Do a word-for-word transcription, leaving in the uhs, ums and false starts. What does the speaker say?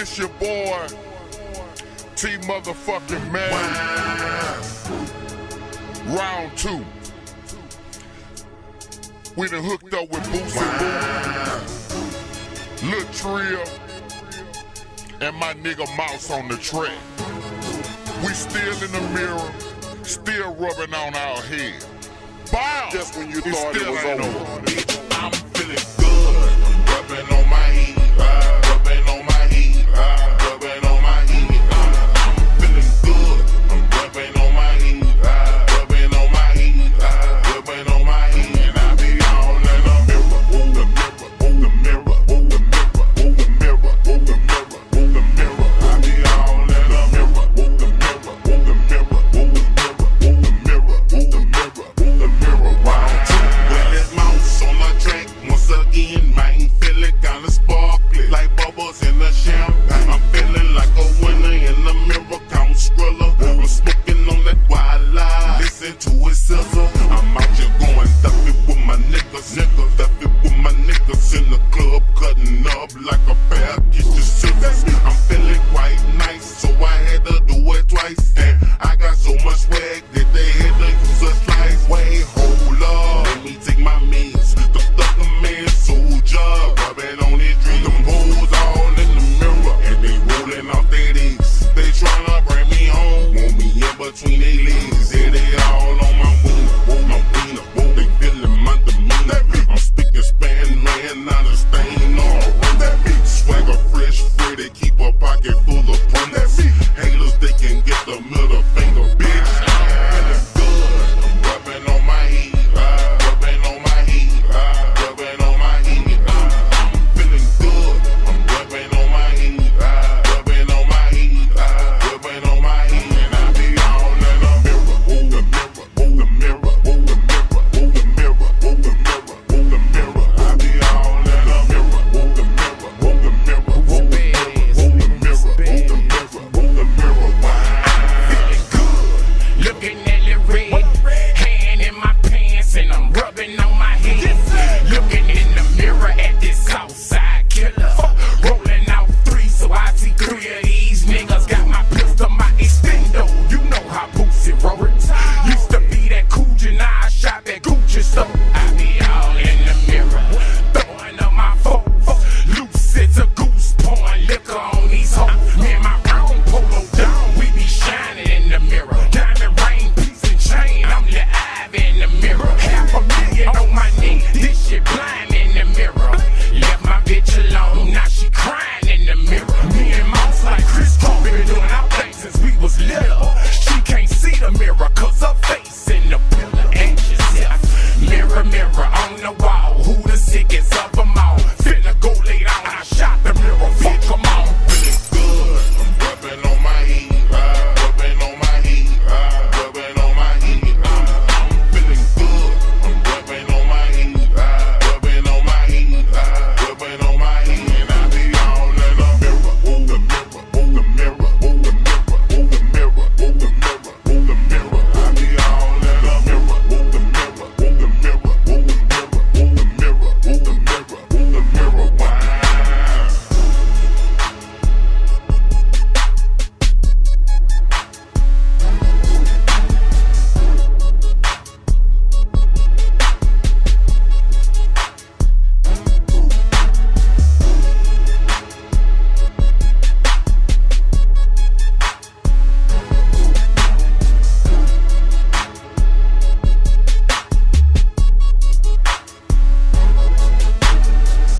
It's your boy, T motherfucking man. Round two. We done hooked up with Boosie Boo, Lil Trill, and my nigga Mouse on the track. We still in the mirror, still rubbing on our head. Bow! Just when you thought it was over. I'm feeling good, I'm rubbing on my